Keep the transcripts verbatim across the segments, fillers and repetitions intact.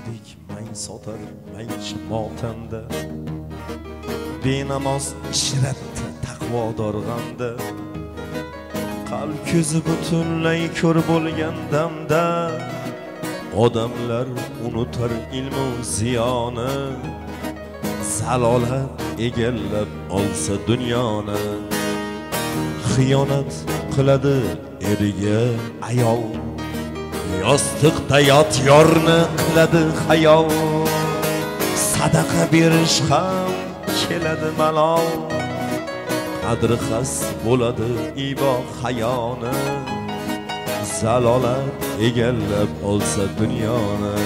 Behadik may sotar may motamda, benamoz ishratdi taqvodor g'amda. Qalb ko'zi butunlay ko'r bo'lgan damda, odamlar unutar ilmu ziyoni. Zalolat egallab olsa dunyoni, xiyonat qiladi eriga ayol, yostiqda yotyorni qiladi xayol. Sadaqa berish ham keladi malol, qadri xas bo'ladi ibo hayoni. Zalolat egallab olsa dunyoni.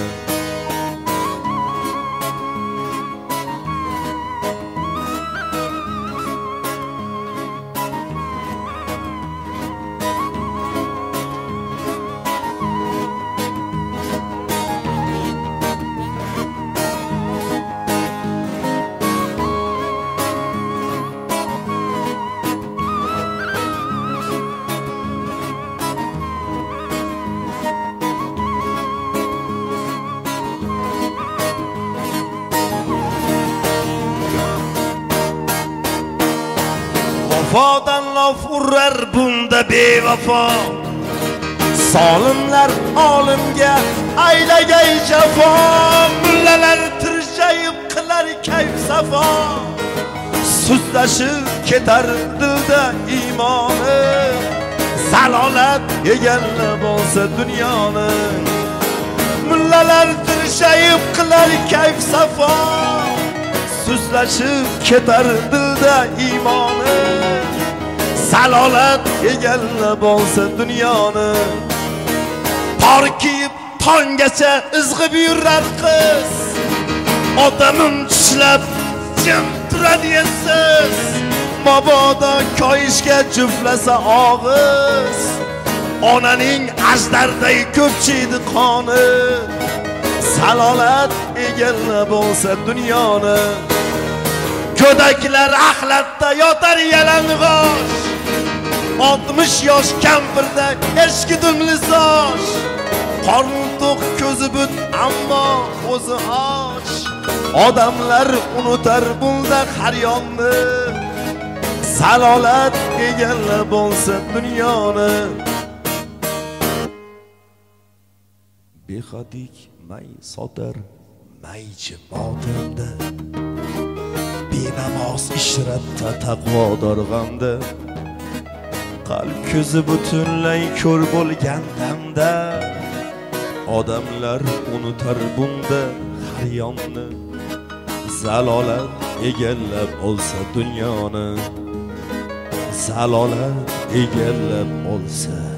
Vafodan lof urar bunda bevafo, solimlar olimga aylagay jafo. Mullalar tirshayib qilar kayf safo, suzlashib ketar dilda iymoni. Zalolat egallab olsa dunyoni, mullalar tirshayib qilar kayf safo, suzlashib ketar dilda iymoni. Zalolat egallab olsa dunyoni. Tor kiyib tonggacha izg'ib yurar qiz, otamim tishlab jim turadi esiz. Mabodo koyishga juflasa og'iz, onaning ajdarday ko'pchiydi qoni. Zalolat egallab olsa dunyoni. Go'daklar axlatda yotar yalang'och, oltmish yosh kampirda eski dumli soch. Qorni to'q ko'zi but ammo o'zi och, odamlar unutar bunda har yonni. Zalolat egallab olsa dunyoni. Behadik may sotar maychi motamda, benamoz ishratdi taqvodor g'amda. Qalb ko'zi butunlay ko'r bo'lgan damda, odamlar unutar bunda har yonni. Zalolat egallab olsa dunyoni. Zalolat egallab olsa